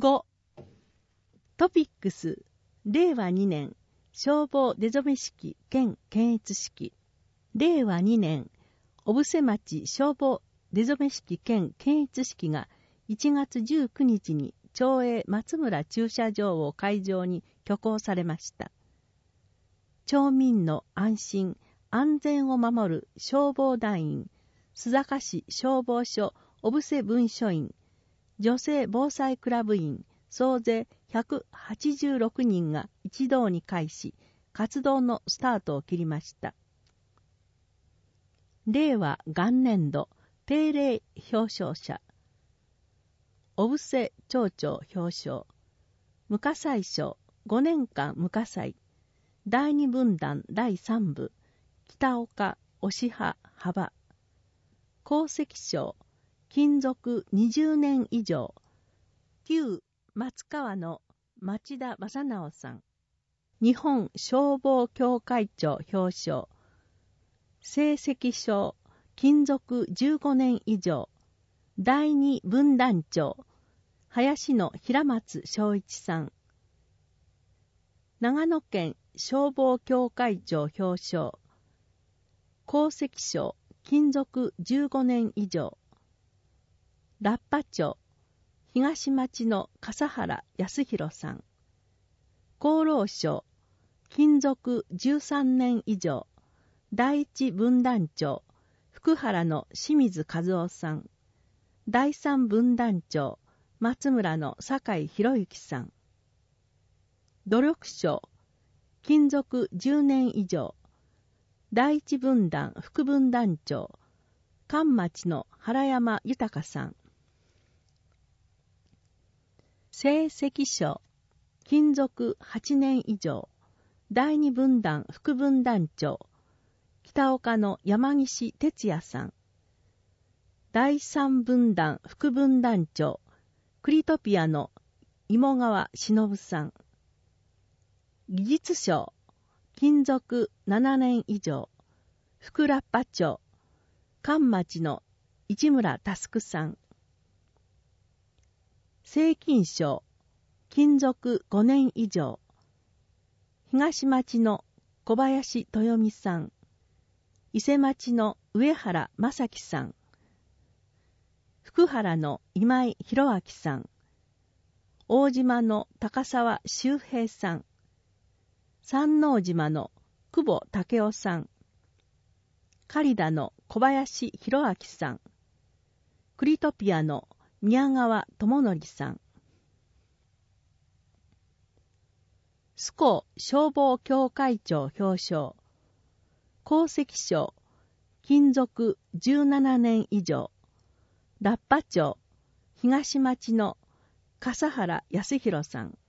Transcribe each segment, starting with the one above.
5. トピックス令和2年消防出初式兼検閲式。令和2年小布施町消防出初式兼検閲式が1月19日に町営松村駐車場を会場に挙行されました。町民の安心安全を守る消防団員、須坂市消防署小布施分署員、女性防災クラブ員、総勢186人が一堂に会し、活動のスタートを切りました。令和元年度定例表彰者、小布施町長表彰、無火災賞5年間無火災、第二分団第3部、北岡押葉幅、功績賞、勤続20年以上、旧松川の町田正直さん、日本消防協会長表彰、成績賞、勤続15年以上、第二分団長、林野平松正一さん、長野県消防協会長表彰、功績賞、勤続15年以上、ラッパ町、東町の笠原康弘さん、厚労省、勤続13年以上、第一分団長、福原の清水和夫さん、第三分団長、松村の酒井博之さん、努力賞、勤続10年以上、第一分団副分団長、関町の原山豊さん、成績賞、勤続8年以上、第二分団副分団長、北岡の山岸哲也さん、第三分団副分団長、クリトピアの芋川忍さん、技術賞、勤続7年以上、福ラッパ町、関町の市村佑さん、正勤賞、勤続5年以上、東町の小林豊美さん、伊勢町の上原正樹さん、福原の今井博明さん、大島の高沢修平さん、山王島の久保武夫さん、刈田の小林博明さん、クリトピアの宮川智則さん、須高消防協会長表彰、功績賞、勤続17年以上、ラッパ町、東町の笠原康弘さん、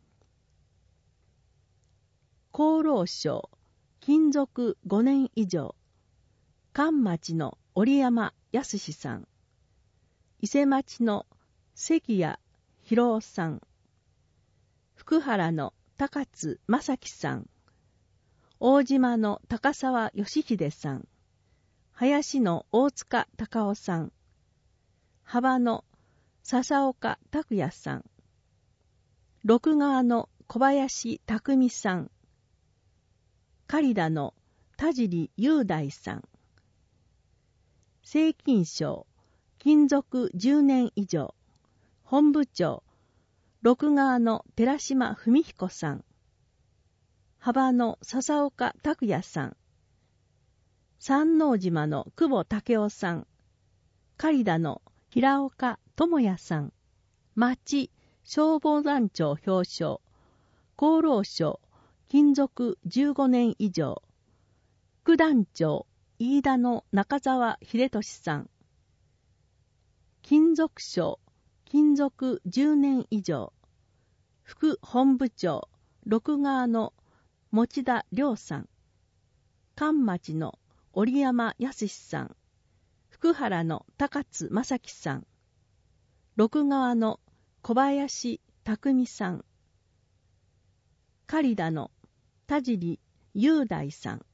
厚労省、勤続5年以上、関町の折山康さん、伊勢町の関谷博夫さん、福原の高津正樹さん、大島の高沢義秀さん、林の大塚隆夫さん、幅の笹岡拓也さん、六川の小林匠さん、刈田の田尻雄大さん、正勤賞、勤続10年以上、本部長、六川の寺島文彦さん、幅の笹岡拓也さん、山王島の久保武夫さん、刈田の平岡智也さん、町消防団長表彰、厚労省、勤続15年以上、副団長、飯田の中澤秀俊さん、勤続賞、勤続10年以上、副本部長、六川の持田良さん、関町の折山康さん、福原の高津正樹さん、六川の小林匠さん、刈田の田尻雄大さん、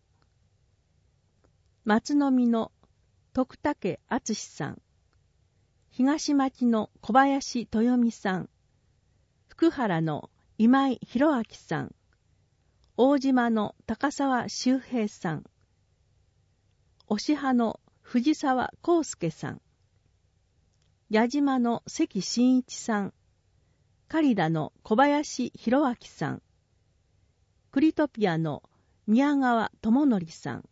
松の実の徳武敦さん、東町の小林豊美さん、 福原の今井博明さん、大島の高沢修平さん、押派の藤沢康介さん、矢島の関真一さん、刈田の小林博明さん、クリトピアの宮川智則さん、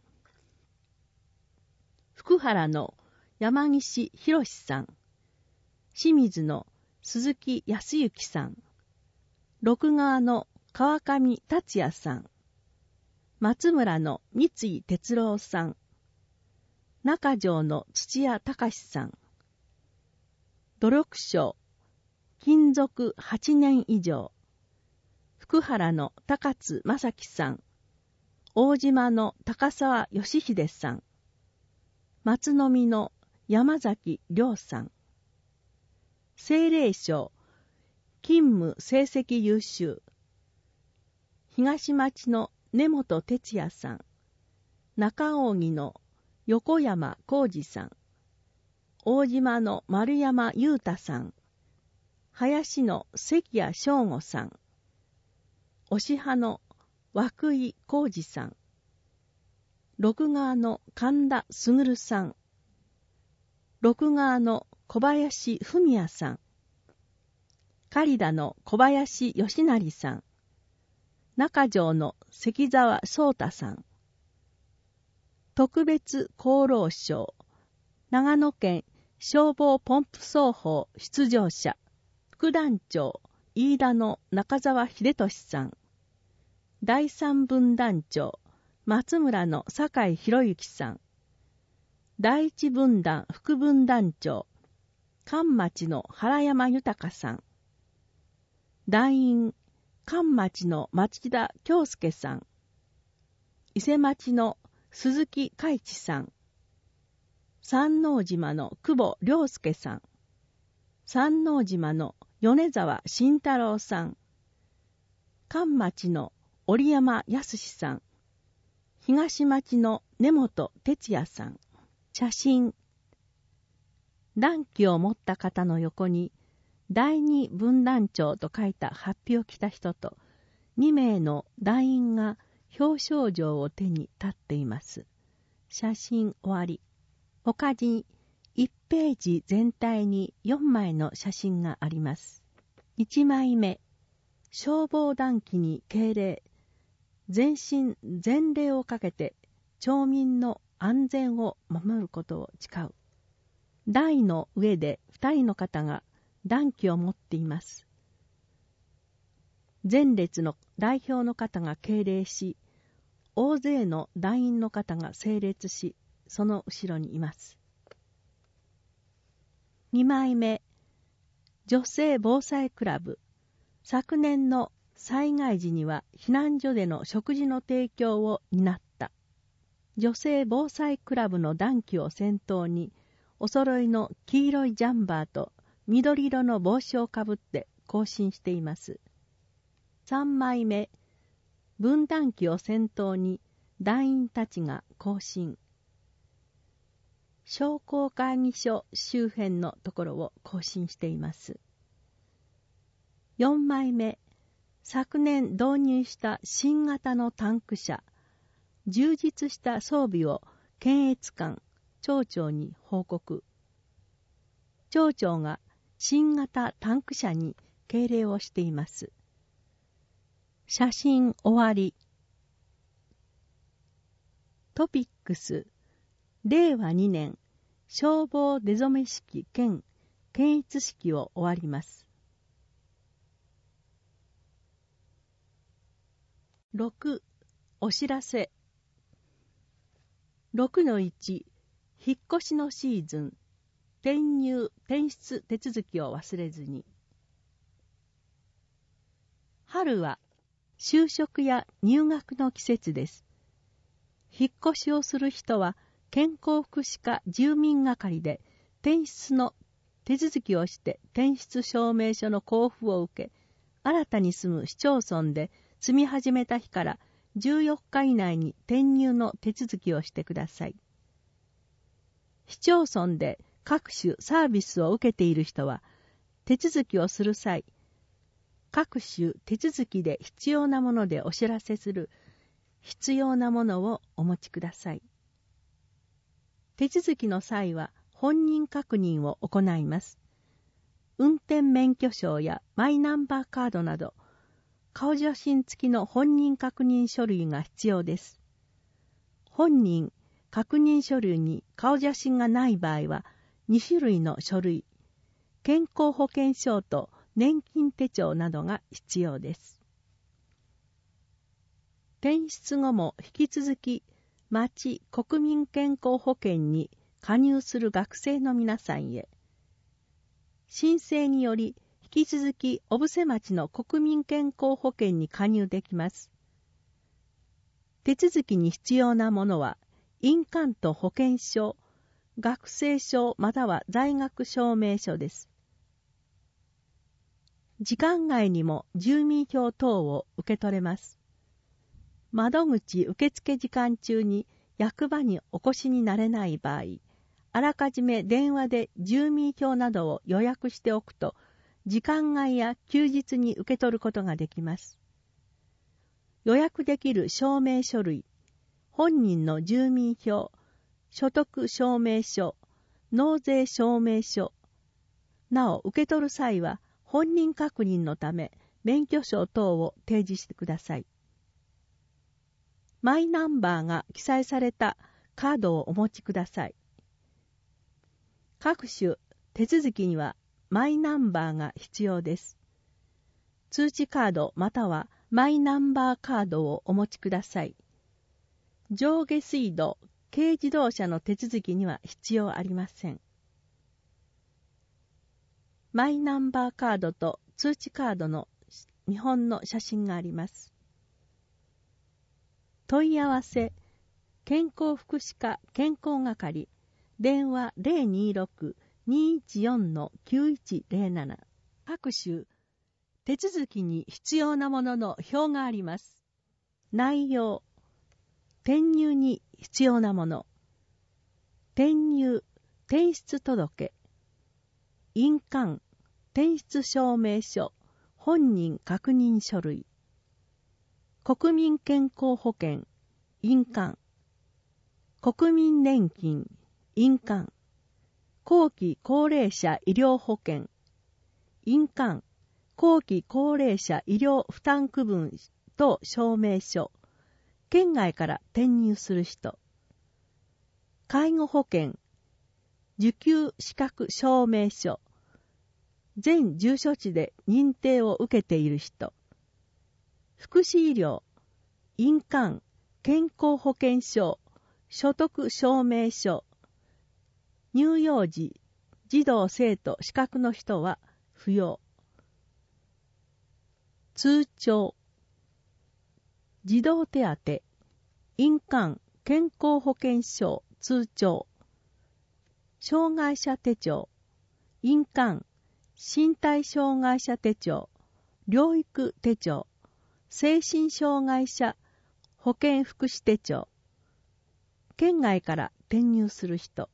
福原の山岸博さん、清水の鈴木康之さん、六川の川上達也さん、松村の三井哲郎さん、中条の土屋隆さん、努力賞、勤続8年以上、福原の高津正樹さん、大島の高沢義秀さん、松の実の山崎亮さん、政令賞、勤務成績優秀、東町の根本哲也さん、中扇の横山浩二さん、大島の丸山裕太さん、林の関谷翔吾さん、押派の涌井浩二さん、六川の神田卓さん、六川の小林文也さん、刈田の小林義成さん、中条の関沢壮太さん、特別功労賞、長野県消防ポンプ奏法出場者、副団長、飯田の中沢秀俊さん、第三分団長、松村の酒井博之さん、第一分団副分団長、関町の原山豊さん、団員、関町の町田京介さん、伊勢町の鈴木海地さん、山王島の久保良介さん、山王島の米沢慎太郎さん、関町の折山康さん、東町の根本哲也さん。写真。団旗を持った方の横に、第二分団長と書いた法被を着た人と、2名の団員が表彰状を手に立っています。写真終わり。他に1ページ全体に4枚の写真があります。1枚目、消防団旗に敬礼。全身全霊をかけて町民の安全を守ることを誓う。台の上で2人の方が団旗を持っています。前列の代表の方が敬礼し、大勢の団員の方が整列し、その後ろにいます。2枚目、女性防災クラブ。昨年の災害時には避難所での食事の提供を担った。女性防災クラブの団旗を先頭に、お揃いの黄色いジャンバーと緑色の帽子をかぶって行進しています。3枚目、分団旗を先頭に団員たちが行進。商工会議所周辺のところを行進しています。4枚目、昨年導入した新型のタンク車、充実した装備を検閲官、町長に報告。町長が新型タンク車に敬礼をしています。写真終わり。トピックス、令和2年消防出初め式兼検閲式を終わります。6. お知らせ。 6-1 引っ越しのシーズン、転入・転出手続きを忘れずに。春は就職や入学の季節です。引っ越しをする人は健康福祉課住民係で転出の手続きをして転出証明書の交付を受け、新たに住む市町村で住み始めた日から14日以内に転入の手続きをしてください。市町村で各種サービスを受けている人は、手続きをする際、 各種手続きで必要なものでお知らせする必要なものをお持ちください。手続きの際は本人確認を行います。運転免許証やマイナンバーカードなど、顔写真付きの本人確認書類が必要です。本人確認書類に顔写真がない場合は、2種類の書類、健康保険証と年金手帳などが必要です。転出後も引き続き、町国民健康保険に加入する学生の皆さんへ、申請により引き続き小布施町の国民健康保険に加入できます。手続きに必要なものは、印鑑と保険証、学生証または在学証明書です。時間外にも住民票等を受け取れます。窓口受付時間中に役場にお越しになれない場合、あらかじめ電話で住民票などを予約しておくと、時間外や休日に受け取ることができます。予約できる証明書類、本人の住民票、所得証明書、納税証明書。なお、受け取る際は本人確認のため、免許証等を提示してください。マイナンバーが記載されたカードをお持ちください。各種手続きにはマイナンバーが必要です。通知カードまたはマイナンバーカードをお持ちください。上下水道、軽自動車の手続きには必要ありません。マイナンバーカードと通知カードの見本の写真があります。問い合わせ、健康福祉課健康係、電話 026-214-9107。各種手続きに必要なものの表があります。内容、転入に必要なもの、転入、転出届、印鑑、転出証明書、本人確認書類、国民健康保険、印鑑、国民年金、印鑑、後期高齢者医療保険、印鑑、後期高齢者医療負担区分等証明書、県外から転入する人、介護保険、受給資格証明書、全住所地で認定を受けている人、福祉医療、印鑑、健康保険証、所得証明書、乳幼児、児童生徒資格の人は不要。通帳、児童手当、印鑑、健康保険証、通帳、障害者手帳、印鑑、身体障害者手帳、療育手帳、精神障害者保健福祉手帳、県外から転入する人、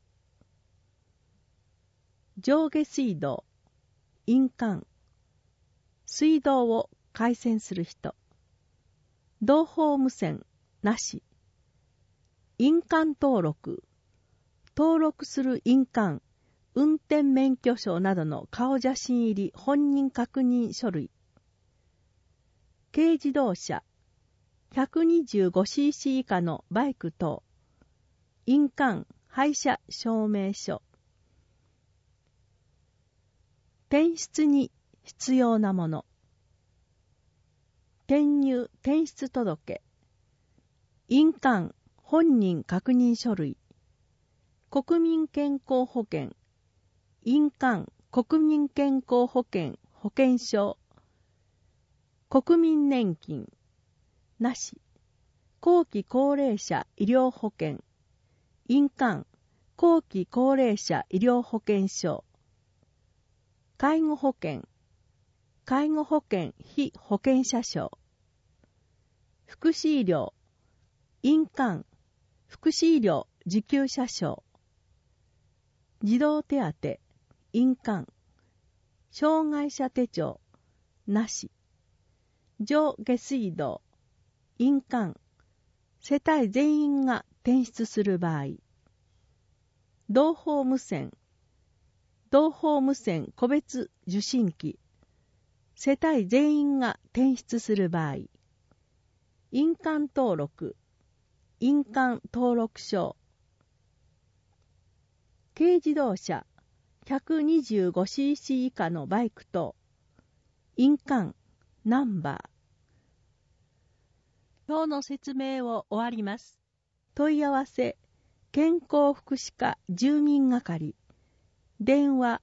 上下水道、印鑑、水道を改線する人、同胞無線なし、印鑑登録、登録する印鑑、運転免許証などの顔写真入り本人確認書類、軽自動車、125cc 以下のバイク等、印鑑、廃車証明書、転出に必要なもの、転入・転出届、印鑑、本人確認書類、国民健康保険、印鑑、国民健康保険、保険証、国民年金、なし、後期高齢者医療保険、印鑑、後期高齢者医療保険証、介護保険、介護保険被保険者証、福祉医療、印鑑、福祉医療受給者証、児童手当、印鑑、障害者手帳、なし、 上下水道、印鑑、世帯全員が転出する場合、同胞無線個別受信機、世帯全員が転出する場合、印鑑登録証、軽自動車 125cc 以下のバイク等、印鑑、ナンバー。表の説明を終わります。問い合わせ、健康福祉課住民係、電話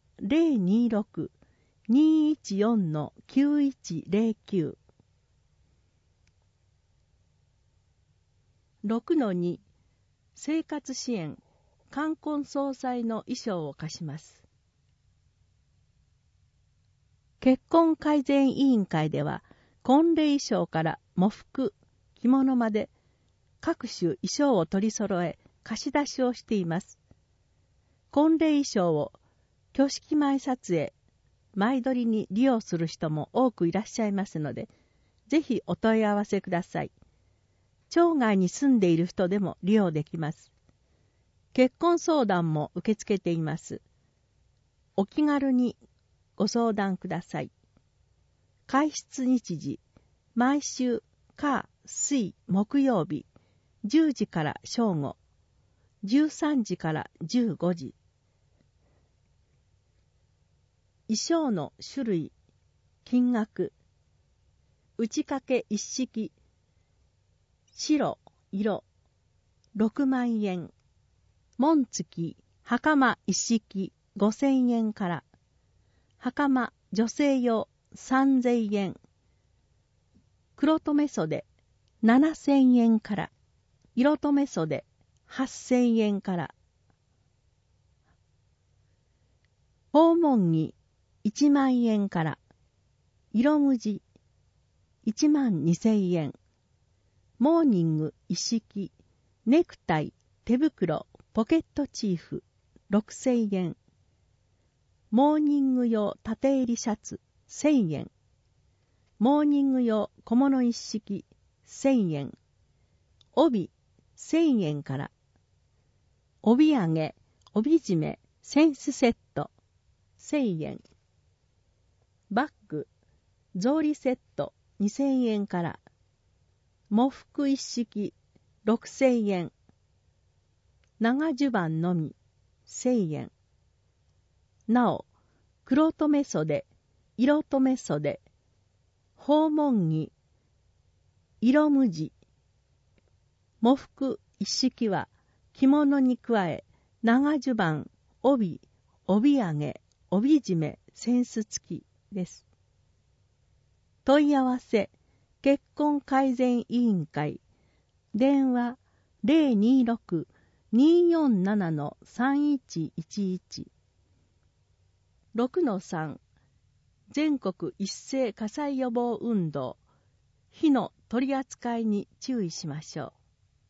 026-214-9109。6-2 生活支援冠婚葬祭の衣装を貸します。結婚改善委員会では、婚礼衣装から喪服、着物まで各種衣装を取り揃え貸し出しをしています。婚礼衣装を挙式前撮影、前撮りに利用する人も多くいらっしゃいますので、ぜひお問い合わせください。町外に住んでいる人でも利用できます。結婚相談も受け付けています。お気軽にご相談ください。開出日時、毎週火、水、木曜日、10時から正午、13時から15時。衣装の種類、金額、打掛一式、白、色、6万円。紋付き、袴一式5000円から。袴女性用3000円。黒留め袖7000円から。色留め袖8000円から。訪問着1万円から。色無地1万2000円。モーニング一式、ネクタイ、手袋、ポケットチーフ6000円。モーニング用縦襟シャツ1000円。モーニング用小物一式1000円。帯1000円から。帯揚げ、帯締め、センスセット1000円。バッグ、草履セット2000円から。喪服一式6000円。長襦袢のみ1000円。なお、黒留め袖、色留め袖、訪問着、色無地、喪服一式は着物に加え、長襦袢、帯、帯揚げ、帯締め、扇子付きです。問い合わせ、結婚改善委員会、電話026-247-3111。6-3 全国一斉火災予防運動、火の取り扱いに注意しましょ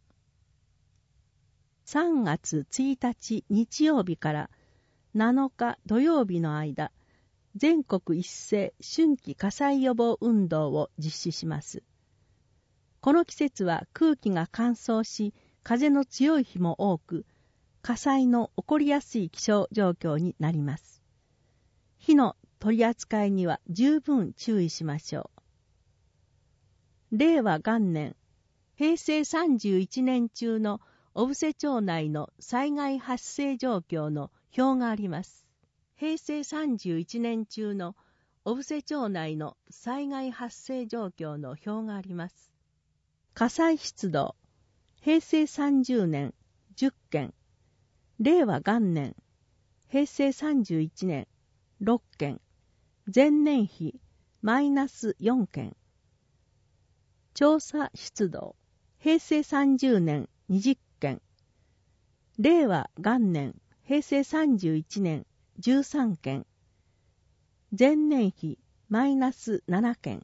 う。3月1日日曜日から7日土曜日の間、全国一斉春季火災予防運動を実施します。この季節は空気が乾燥し、風の強い日も多く、火災の起こりやすい気象状況になります。火の取り扱いには十分注意しましょう。令和元年、平成31年中の小布施町内の災害発生状況の表があります。平成31年中の小布施町内の災害発生状況の表があります。火災出動、平成30年10件、令和元年、平成31年6件、前年比マイナス4件。調査出動、平成30年20件、令和元年、平成31年13件、前年比マイナス7件。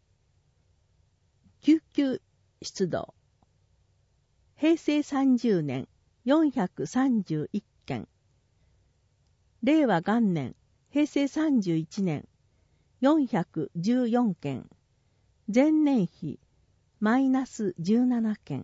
救急出動、平成30年431件、令和元年、平成31年414件、 前年比マイナス17件。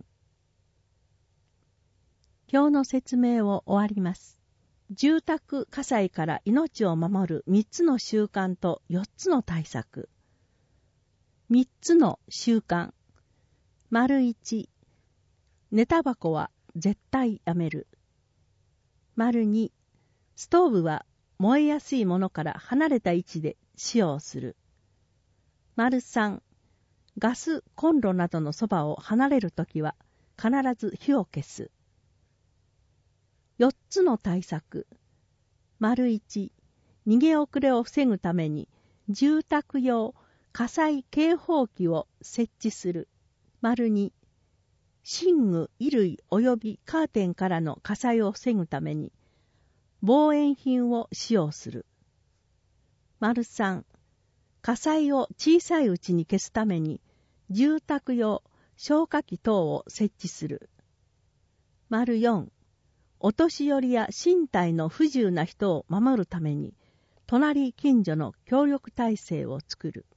表の説明を終わります。住宅火災から命を守る3つの習慣と4つの対策。3つの習慣。丸1、寝タバコは絶対やめる。丸2、ストーブは燃えやすいものから離れた位置で使用する。丸3、ガスコンロなどのそばを離れるときは必ず火を消す。4つの対策。丸1、逃げ遅れを防ぐために住宅用火災警報器を設置する。丸2、寝具、衣類及びカーテンからの火災を防ぐために防煙品を使用する。丸3、火災を小さいうちに消すために住宅用消火器等を設置する。丸4、お年寄りや身体の不自由な人を守るために隣近所の協力体制を作る。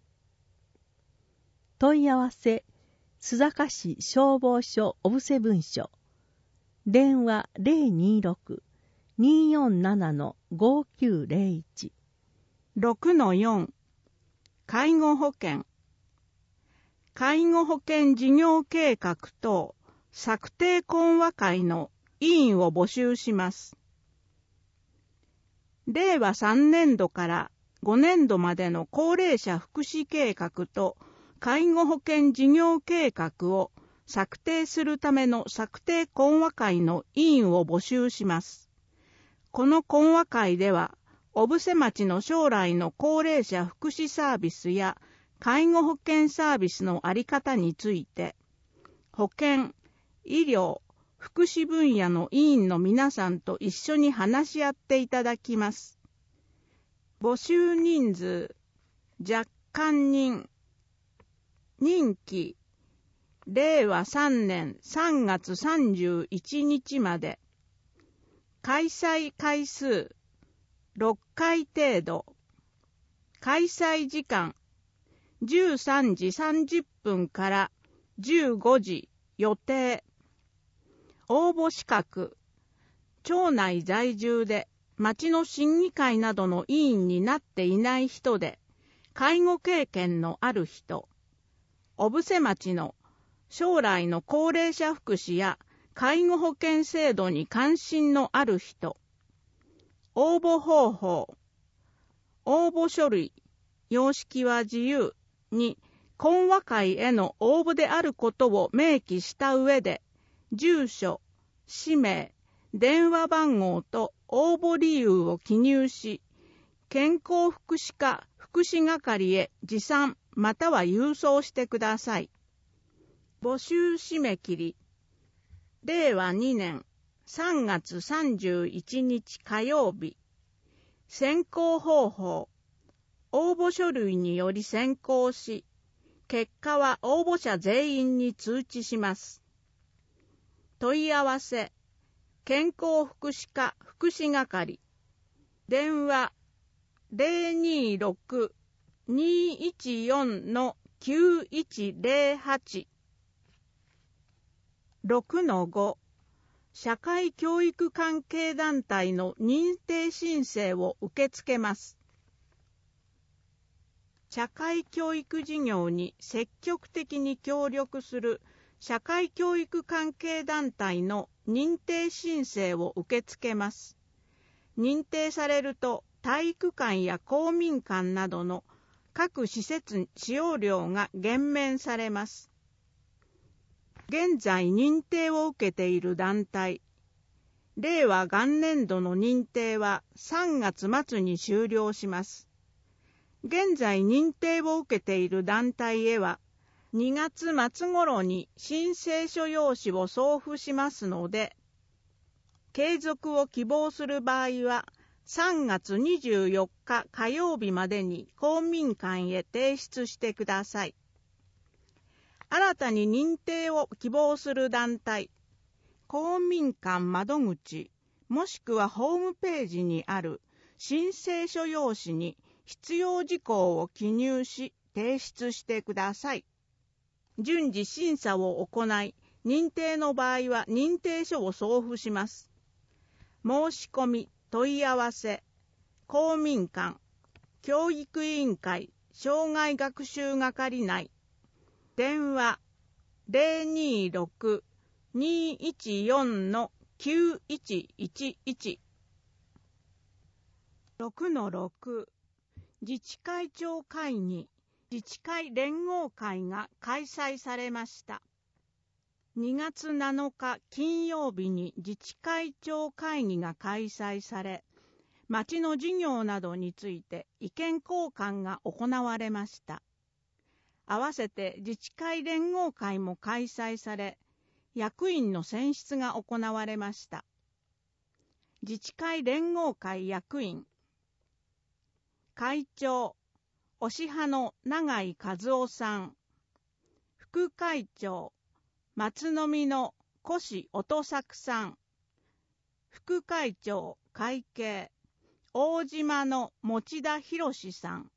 問い合わせ、須坂市消防署小布施分署。電話 026-247-5901。 6-4 介護保険。介護保険事業計画等策定懇話会の委員を募集します。令和3年度から5年度までの高齢者福祉計画と介護保険事業計画を策定するための策定懇話会の委員を募集します。この懇話会では、小布施町の将来の高齢者福祉サービスや介護保険サービスの在り方について、保健、医療、福祉分野の委員の皆さんと一緒に話し合っていただきます。募集人数、若干人、任期、令和3年3月31日まで、開催回数、6回程度、開催時間、13時30分から15時予定。応募資格、町内在住で町の審議会などの委員になっていない人で、介護経験のある人、小布施町の将来の高齢者福祉や介護保険制度に関心のある人。応募方法、応募書類、様式は自由に懇話会への応募であることを明記した上で、住所、氏名、電話番号と応募理由を記入し、健康福祉課福祉係へ持参または郵送してください。募集締め切り、令和2年3月31日火曜日。選考方法、応募書類により選考し、結果は応募者全員に通知します。問い合わせ、健康福祉課福祉係、電話 026-214-9108。6-5 社会教育関係団体の認定申請を受け付けます。社会教育事業に積極的に協力する社会教育関係団体の認定申請を受け付けます。認定されると体育館や公民館などの各施設使用料が減免されます。現在認定を受けている団体、令和元年度の認定は3月末に終了します。現在認定を受けている団体へは、2月末頃に申請書用紙を送付しますので、継続を希望する場合は、3月24日火曜日までに公民館へ提出してください。新たに認定を希望する団体、公民館窓口、もしくはホームページにある申請書用紙に必要事項を記入し提出してください。 順次審査を行い、認定の場合は認定書を送付します。申し込み、問い合わせ、公民館、教育委員会、障害学習係内、電話 026-214-9111。6-6 自治会長会議、自治会連合会が開催されました。2月7日金曜日に自治会長会議が開催され、町の事業などについて意見交換が行われました。合わせて自治会連合会も開催され、役員の選出が行われました。自治会連合会役員、会長、押し派の永井和夫さん、副会長、松の実の越音作さん、副会長会計、大島の持田博さん、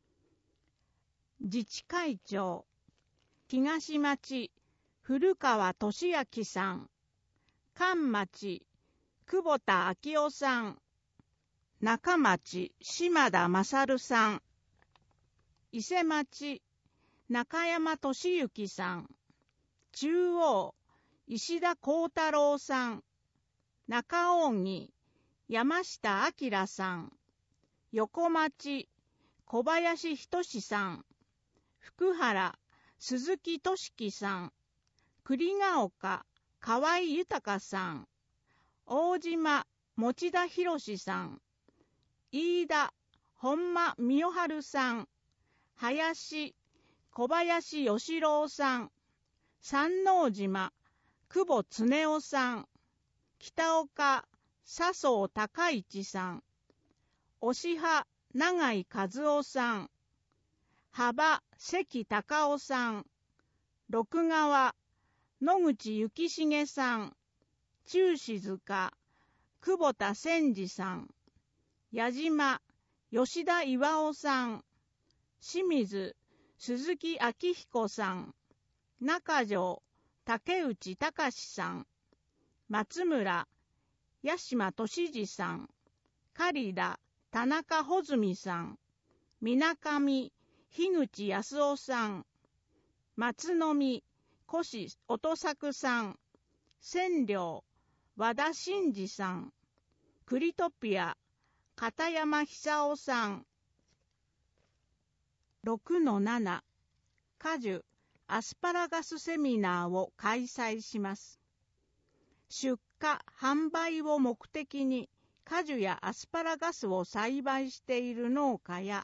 自治会長、東町古川俊明さん、関町久保田昭夫さん、中町島田勝さん、伊勢町中山俊之さん、中央石田幸太郎さん、中扇山下明さん、横町小林仁さん、福原鈴木俊樹さん、栗ヶ丘河合豊さん、大島持田博さん、飯田本間美代春さん、林小林義郎さん、山王島久保恒夫さん、北岡笹生孝一さん、押し派永井和夫さん、幅関隆夫さん、六川野口幸重さん、中静塚久保田千治さん、矢島吉田岩尾さん、清水鈴木明彦さん、中条竹内隆さん、松村八島俊二さん、刈田田中穂積さん、水上樋口康夫さん、松の実越音作さん、千両和田真二さん、クリトピア片山久夫さん。6-7 果樹アスパラガスセミナーを開催します。出荷・販売を目的に果樹やアスパラガスを栽培している農家や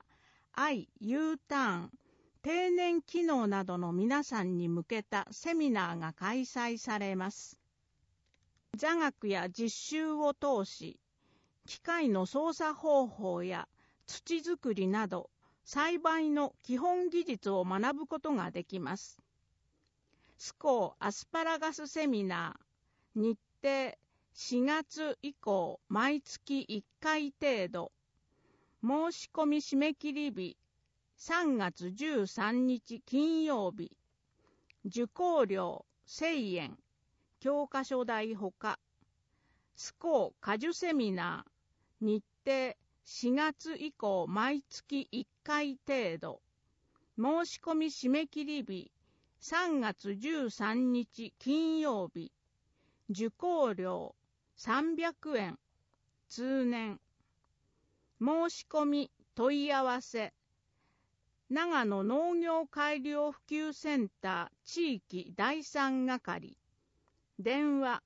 Uターン、定年機能などの皆さんに向けたセミナーが開催されます。座学や実習を通し、機械の操作方法や土作りなど栽培の基本技術を学ぶことができます。スコーアスパラガスセミナー、日程4月以降毎月1回程度。申し込み締め切り日3月13日金曜日。受講料1000円。教科書代ほか。スコー果樹セミナー、日程4月以降毎月1回程度。申し込み締め切り日3月13日金曜日。受講料300円。通年。申し込み問い合わせ。長野農業改良普及センター地域第3係。電話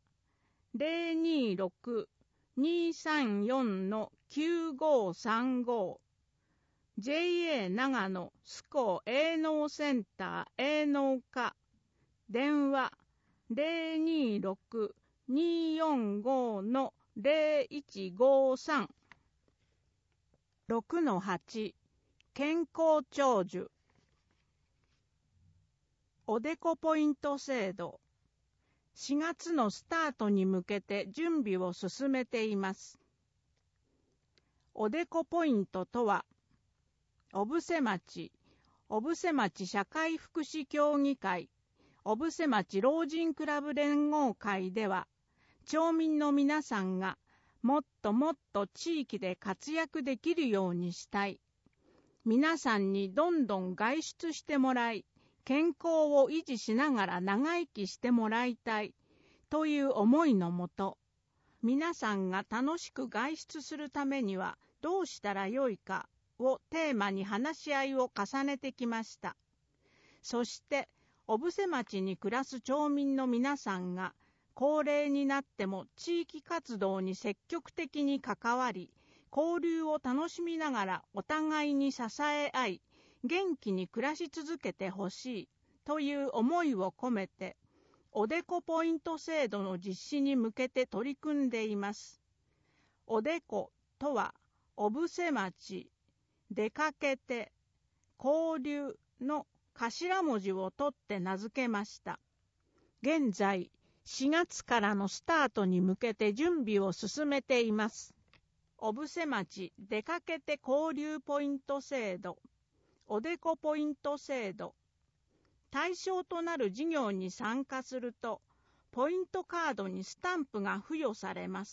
026-234-9535。JA 長野スコー営農センター営農課。電話 026-245-0153。6-8 健康長寿おでこポイント制度。4月のスタートに向けて準備を進めています。おでこポイントとは、小布施町社会福祉協議会小布施町老人クラブ連合会では、町民の皆さんがもっともっと地域で活躍できるようにしたい。皆さんにどんどん外出してもらい、健康を維持しながら長生きしてもらいたいという思いのもと、皆さんが楽しく外出するためにはどうしたらよいかをテーマに話し合いを重ねてきました。そして、小布施町に暮らす町民の皆さんが高齢になっても地域活動に積極的に関わり、交流を楽しみながらお互いに支え合い、元気に暮らし続けてほしいという思いを込めて、おでこポイント制度の実施に向けて取り組んでいます。おでことは、小布施町、出かけて、交流の頭文字を取って名付けました。現在、4月からのスタートに向けて準備を進めています。小布施町出かけて交流ポイント制度、おでこポイント制度。対象となる事業に参加すると、ポイントカードにスタンプが付与されます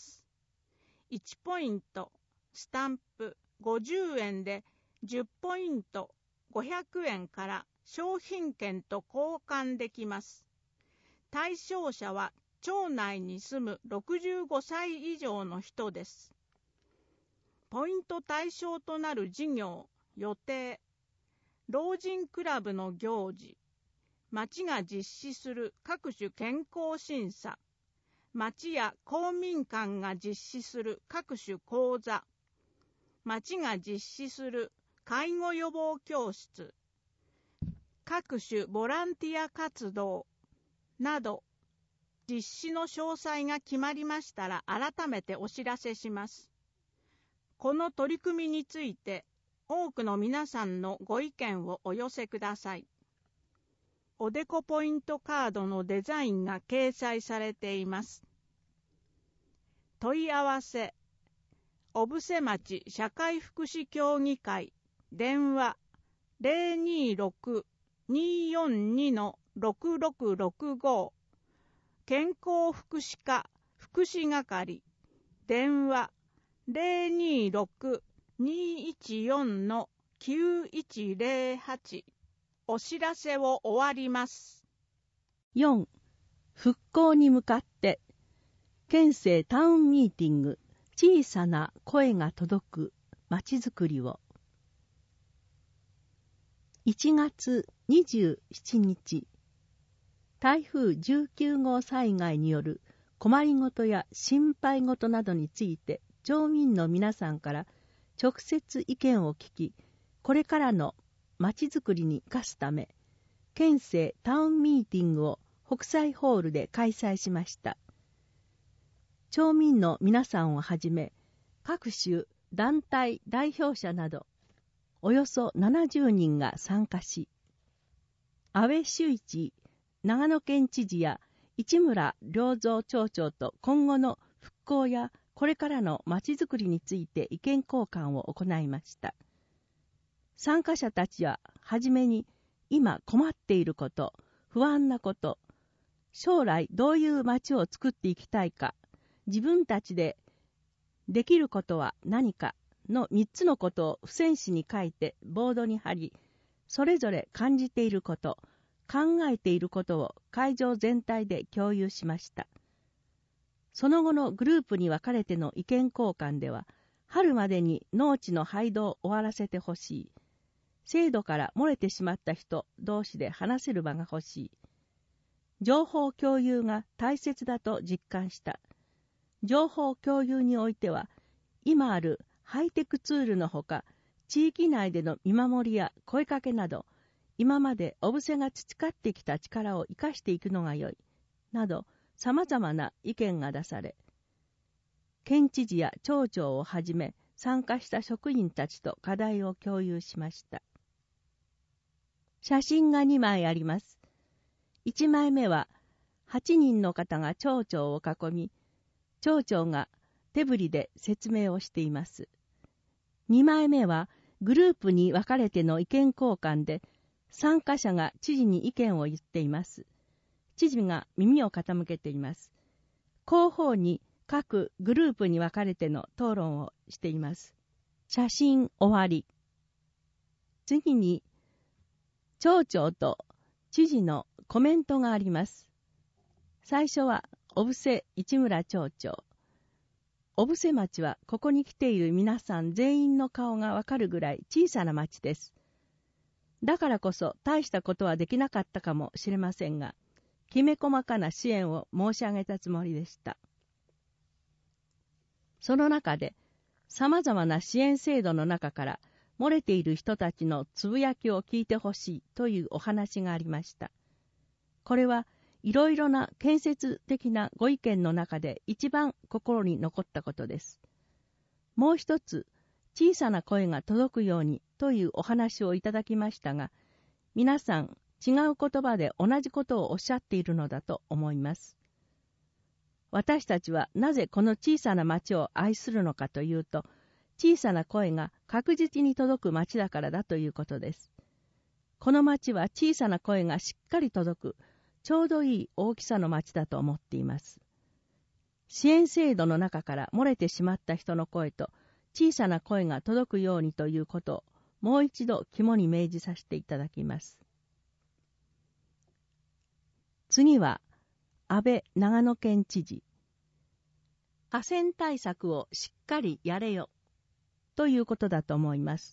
。1ポイント、スタンプ50円で10ポイント500円から商品券と交換できます。対象者は町内に住む65歳以上の人です。ポイント対象となる事業、予定、老人クラブの行事、町が実施する各種健康審査、町や公民館が実施する各種講座、町が実施する介護予防教室、各種ボランティア活動など、実施の詳細が決まりましたら改めてお知らせします。この取り組みについて多くの皆さんのご意見をお寄せください。おでこポイントカードのデザインが掲載されています。問い合わせ、小布施町社会福祉協議会、電話 026-242-6665 健康福祉課福祉係、電話 026-214-9108 お知らせを終わります。 4. 復興に向かって県政タウンミーティング小さな声が届くまちづくりを1月27日台風19号災害による困りごとや心配事などについて町民の皆さんから直接意見を聞き、これからのまちづくりに生かすため、県政タウンミーティングを北斎ホールで開催しました。町民の皆さんをはじめ、各種団体代表者など、およそ70人が参加し、安倍修一長野県知事や市村良三町長と今後の復興やこれからのまちづくりについて意見交換を行いました。参加者たちははじめに今困っていること、不安なこと、将来どういう町を作っていきたいか、自分たちでできることは何かの3つのことを付箋紙に書いてボードに貼り、それぞれ感じていること、考えていることを会場全体で共有しました。その後のグループに分かれての意見交換では、春までに農地の廃道を終わらせてほしい。制度から漏れてしまった人同士で話せる場が欲しい。情報共有が大切だと実感した。情報共有においては、今あるハイテクツールのほか、地域内での見守りや声かけなど、今まで小布施が培ってきた力を生かしていくのがよい、など様々な意見が出され、県知事や町長をはじめ参加した職員たちと課題を共有しました。写真が2枚あります。1枚目は8人の方が町長を囲み、町長が手振りで説明をしています。2枚目はグループに分かれての意見交換で、参加者が知事に意見を言っています。 知事が耳を傾けています。後方に各グループに分かれての討論をしています。写真終わり。次に、町長と知事のコメントがあります。最初は、小布施市村町長。小布施町はここに来ている皆さん全員の顔がわかるぐらい小さな町です。だからこそ大したことはできなかったかもしれませんが、きめ細かな支援を申し上げたつもりでした。その中で、様々な支援制度の中から漏れている人たちのつぶやきを聞いてほしいというお話がありました。これはいろいろな建設的なご意見の中で一番心に残ったことです。もう一つ、小さな声が届くようにというお話をいただきましたが、皆さん違う言葉で同じことをおっしゃっているのだと思います。私たちはなぜこの小さな町を愛するのかというと、小さな声が確実に届く町だからだということです。この町は小さな声がしっかり届く、ちょうどいい大きさの町だと思っています。支援制度の中から漏れてしまった人の声と小さな声が届くようにということをもう一度肝に銘じさせていただきます。次は安倍長野県知事。河川対策をしっかりやれよということだと思います。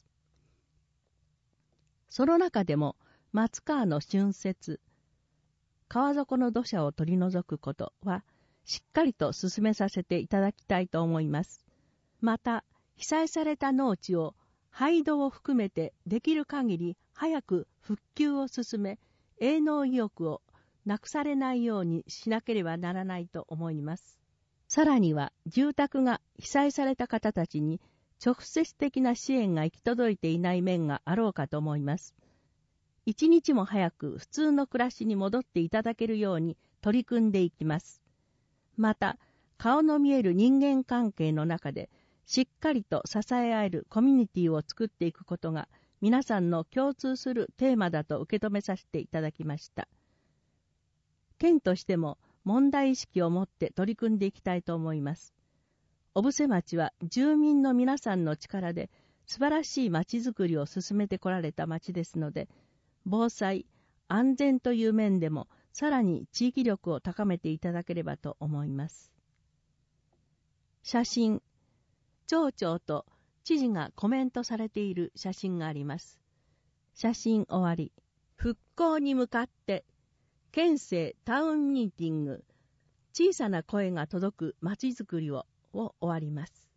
その中でも松川の浚渫、川底の土砂を取り除くことはしっかりと進めさせていただきたいと思います。また、被災された農地を廃土を含めてできる限り早く復旧を進め、営農意欲をなくされないようにしなければならないと思います。さらには住宅が被災された方たちに直接的な支援が行き届いていない面があろうかと思います。一日も早く普通の暮らしに戻っていただけるように取り組んでいきます。また、顔の見える人間関係の中でしっかりと支え合えるコミュニティを作っていくことが皆さんの共通するテーマだと受け止めさせていただきました。県としても問題意識を持って取り組んでいきたいと思います。小布施町は住民の皆さんの力で素晴らしい町づくりを進めてこられた町ですので、防災、安全という面でもさらに地域力を高めていただければと思います。写真、町長と知事がコメントされている写真があります。写真終わり。復興に向かって県政タウンミーティング、小さな声が届く町づくりを終わります。